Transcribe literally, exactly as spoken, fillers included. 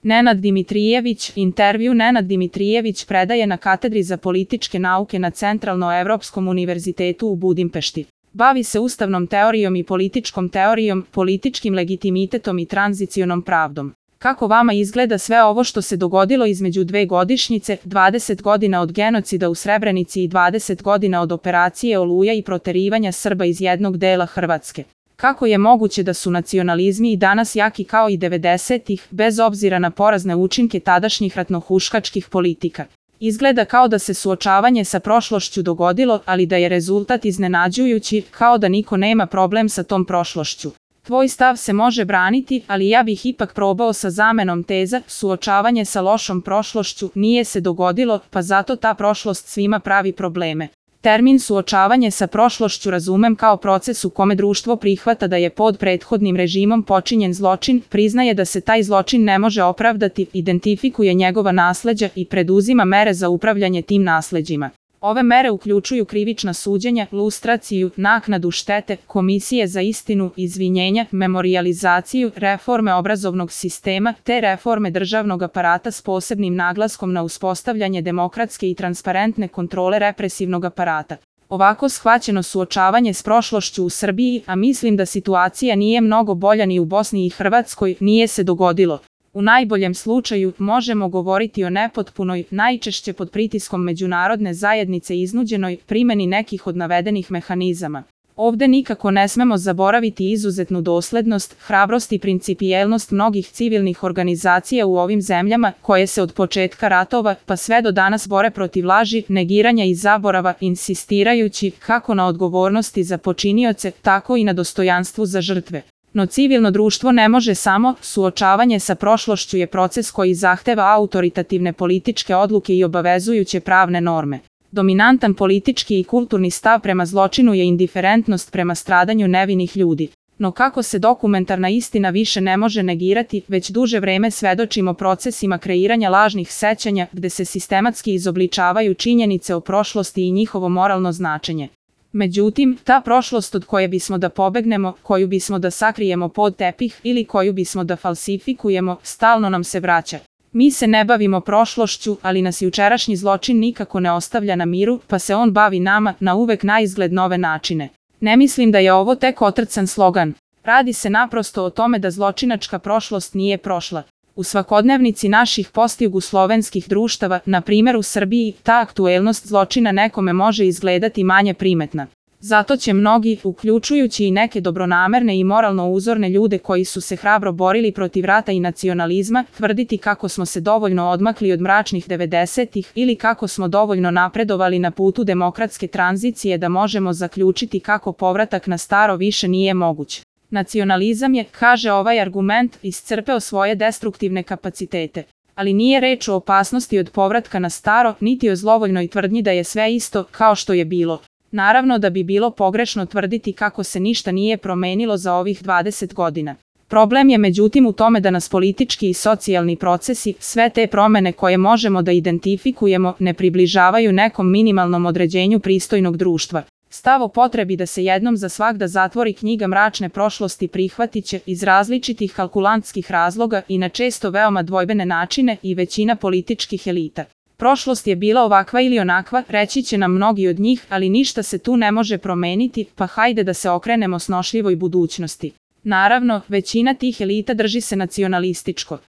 Nenad Dimitrijević, intervju. Nenad Dimitrijević predaje na katedri za političke nauke na Centralnoevropskom univerzitetu u Budimpešti. Bavi se ustavnom teorijom i političkom teorijom, političkim legitimitetom i tranzicionom pravdom. Kako vama izgleda sve ovo što se dogodilo između dve godišnjice, dvadeset godina od genocida u Srebrenici i dvadeset godina od operacije Oluja i proterivanja Srba iz jednog dela Hrvatske? Kako je moguće da su nacionalizmi i danas jaki kao i devedesetih, bez obzira na porazne učinke tadašnjih ratnohuškačkih politika? Izgleda kao da se suočavanje sa prošlošću dogodilo, ali da je rezultat iznenađujući, kao da niko nema problem sa tom prošlošću. Tvoj stav se može braniti, ali ja bih ipak probao sa zamenom teza, suočavanje sa lošom prošlošću nije se dogodilo, pa zato ta prošlost svima pravi probleme. Termin suočavanje sa prošlošću razumem kao proces u kome društvo prihvata da je pod prethodnim režimom počinjen zločin, priznaje da se taj zločin ne može opravdati, identifikuje njegova nasleđa i preduzima mere za upravljanje tim nasleđima. Ove mere uključuju krivična suđenja, lustraciju, naknadu štete, komisije za istinu, izvinjenja, memorijalizaciju, reforme obrazovnog sistema, te reforme državnog aparata s posebnim naglaskom na uspostavljanje demokratske i transparentne kontrole represivnog aparata. Ovako shvaćeno suočavanje s prošlošću u Srbiji, a mislim da situacija nije mnogo bolja ni u Bosni i Hrvatskoj, nije se dogodilo. U najboljem slučaju možemo govoriti o nepotpunoj, najčešće pod pritiskom međunarodne zajednice iznuđenoj primjeni nekih od navedenih mehanizama. Ovde nikako ne smemo zaboraviti izuzetnu doslednost, hrabrost i principijelnost mnogih civilnih organizacija u ovim zemljama, koje se od početka ratova pa sve do danas bore protiv laži, negiranja i zaborava, insistirajući kako na odgovornosti za počinioce, tako i na dostojanstvu za žrtve. No civilno društvo ne može samo, suočavanje sa prošlošću je proces koji zahteva autoritativne političke odluke i obavezujuće pravne norme. Dominantan politički i kulturni stav prema zločinu je indiferentnost prema stradanju nevinih ljudi. No kako se dokumentarna istina više ne može negirati, već duže vreme svedočimo procesima kreiranja lažnih sećanja, gde se sistematski izobličavaju činjenice o prošlosti i njihovo moralno značenje. Međutim, ta prošlost od koje bismo da pobegnemo, koju bismo da sakrijemo pod tepih ili koju bismo da falsifikujemo, stalno nam se vraća. Mi se ne bavimo prošlošću, ali nas jučerašnji zločin nikako ne ostavlja na miru, pa se on bavi nama na uvek naizgled nove načine. Ne mislim da je ovo tek otrcan slogan. Radi se naprosto o tome da zločinačka prošlost nije prošla. U svakodnevnici naših postjugoslovenskih društava, na primjer u Srbiji, ta aktuelnost zločina nekome može izgledati manje primetna. Zato će mnogi, uključujući i neke dobronamerne i moralno uzorne ljude koji su se hrabro borili protiv rata i nacionalizma, tvrditi kako smo se dovoljno odmakli od mračnih devedesetih ili kako smo dovoljno napredovali na putu demokratske tranzicije da možemo zaključiti kako povratak na staro više nije moguć. Nacionalizam je, kaže ovaj argument, iscrpeo svoje destruktivne kapacitete. Ali nije reč o opasnosti od povratka na staro, niti o zlovoljnoj tvrdnji da je sve isto kao što je bilo. Naravno da bi bilo pogrešno tvrditi kako se ništa nije promenilo za ovih dvadeset godina. Problem je međutim u tome da nas politički i socijalni procesi, sve te promene koje možemo da identifikujemo, ne približavaju nekom minimalnom određenju pristojnog društva. Stav o potrebi da se jednom za svagda zatvori knjiga mračne prošlosti prihvatit će iz različitih kalkulantskih razloga i na često veoma dvojbene načine i većina političkih elita. Prošlost je bila ovakva ili onakva, reći će nam mnogi od njih, ali ništa se tu ne može promeniti, pa hajde da se okrenemo snošljivoj budućnosti. Naravno, većina tih elita drži se nacionalističko.